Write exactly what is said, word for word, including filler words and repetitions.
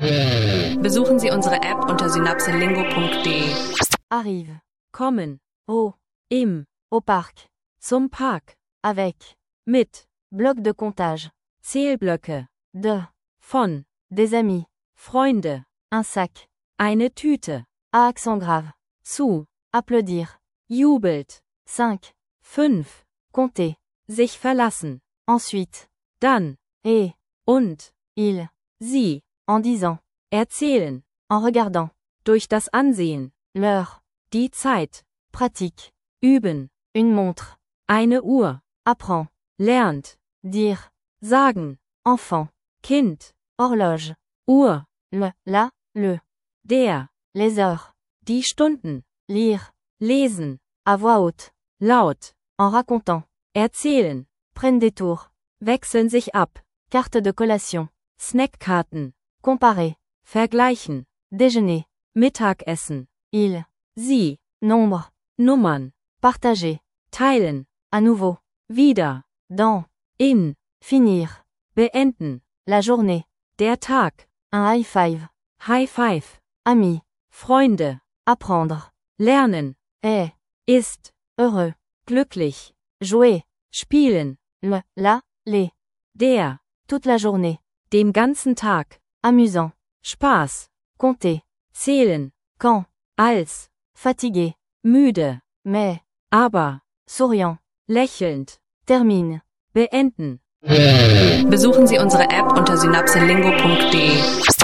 Besuchen Sie unsere App unter synapselingo punkt de. Arrive. Kommen. Au. Im. Au parc. Zum Park. Avec. Mit. Bloc de comptage. Zählblöcke. De. Von. Des amis. Freunde. Un sac. Eine Tüte. À accent grave. Zu. Applaudir. Jubelt. cinq. Fünf. Compter. Sich verlassen. Ensuite. Dann. Et. Und. Il. Sie. En disant. Erzählen. En regardant. Durch das Ansehen. L'heure. Die Zeit. Pratique. Üben. Une montre. Eine Uhr. Apprend. Lernt. Dire. Sagen. Enfant. Kind. Horloge. Uhr. Le. La. Le. Der. Les heures. Die Stunden. Lire. Lesen. À voix haute. Laut. En racontant. Erzählen. Prennent des tours. Wechseln sich ab. Carte de collation. Snackkarten. Comparer. Vergleichen. Déjeuner. Mittagessen. Il. Sie. Nombre. Nummern. Partager. Teilen. À nouveau. Wieder. Dans. In. Finir. Beenden. La journée. Der Tag. Un high five. High five. Ami. Freunde. Apprendre. Lernen. Est. Ist. Heureux. Glücklich. Jouer. Spielen. Le. La. Les. Der. Toute la journée. Den ganzen Tag. Amusant. Spaß. Compter. Zählen. Quand. Als. Fatigué. Müde. Mais. Aber. Souriant. Lächelnd. Termine. Beenden. Besuchen Sie unsere App unter synapselingo punkt de.